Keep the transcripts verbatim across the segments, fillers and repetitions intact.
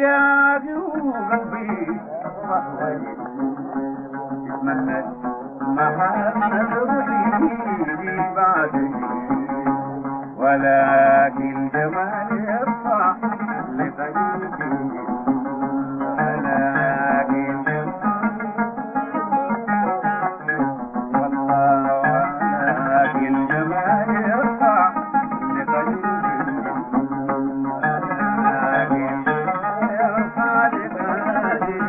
اشتياقي وقلبي أصبح وجد يتمنى محمد روحي بعدك، ولكن جمال يرفع لقلبي، ولكن والله ولكن جمال يرفع لقلبي، ولكن يرفع لقلبي،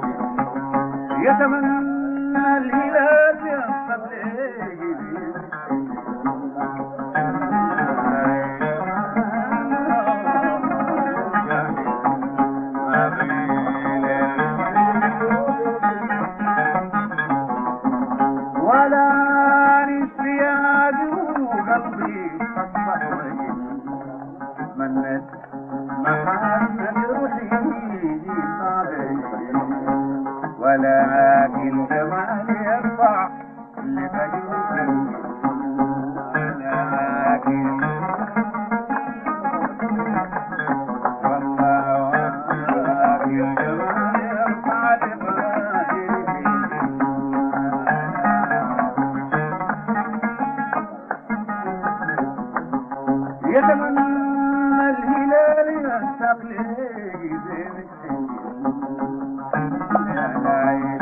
يتمنى الهلال يصل لي ولا اشتياقي وقلبي أصبح وجد تمنيت محمد روحي بعدك، ولكن جمال يرفع لقلبي، ولكن والله ولكن جمال يرفع لقلبي، يتمنى الهلال ينسق لي زين السنين، يا ليل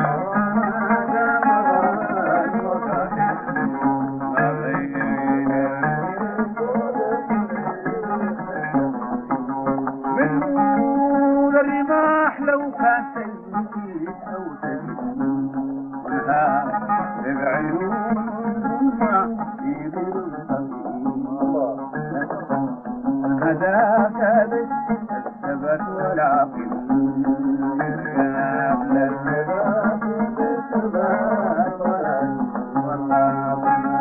ما بين من نور الرماح لو كان سيد أو سيد والهام بعيون في ظل هذاك الثبت والعقل يرجع للثبات بالثبات والله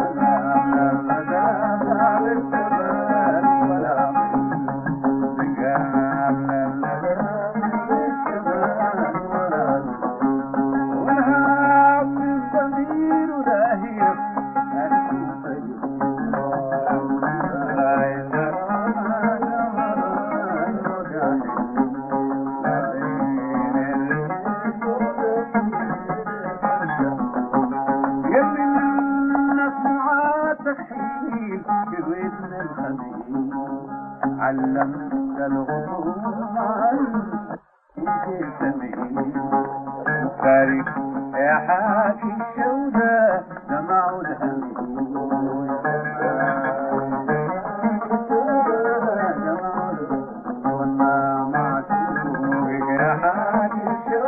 هذاك الثبات والعقل يرجع للثبات بالثبات والعقل الضمير لاهي جويتنا الخميس علمت الغصون عن السمين، فارق يا حاكي الشودة دمع الهمين، والله معشوقك يا حاكي الشودة